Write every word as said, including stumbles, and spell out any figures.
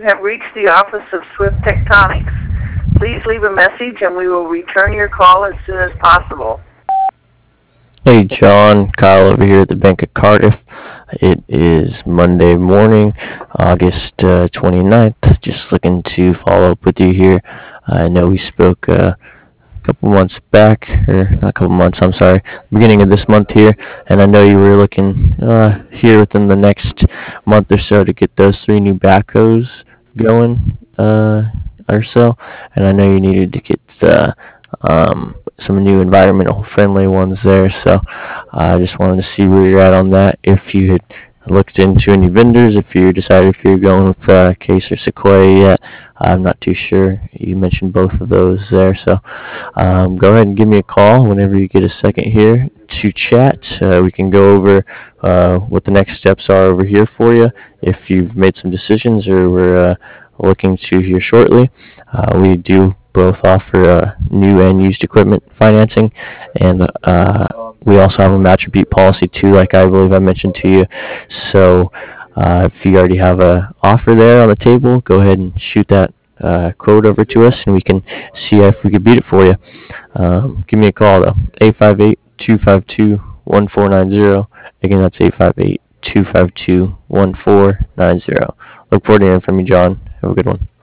have reached the office of Swift Tectonics. Please leave a message and we will return your call as soon as possible. Hey John, Kyle over here at the Bank of Cardiff. It is Monday morning, August uh, twenty-ninth. Just looking to follow up with you here. I know we spoke uh, a couple months back, or not a couple months, I'm sorry, beginning of this month here, and I know you were looking uh, here within the next month or so to get those three new backhoes going uh, or so, and I know you needed to get the um, some new environmental friendly ones there. So I uh, just wanted to see where you're at on that. If you had looked into any vendors, if you decided if you're going with uh, Case or Sequoia yet, I'm not too sure. You mentioned both of those there, so um, go ahead and give me a call whenever you get a second here to chat. Uh, we can go over uh, what the next steps are over here for you if you've made some decisions or we're uh, looking to here shortly. Uh, we do both offer uh, new and used equipment financing, and uh, we also have a match repeat policy too, like I believe I mentioned to you. So uh, if you already have a offer there on the table, go ahead and shoot that uh, quote over to us, and we can see if we can beat it for you. Um, give me a call though, eight five eight, two five two, one four nine zero. Again, that's eight five eight, two five two, one four nine zero. Look forward to hearing from you, John. Have a good one.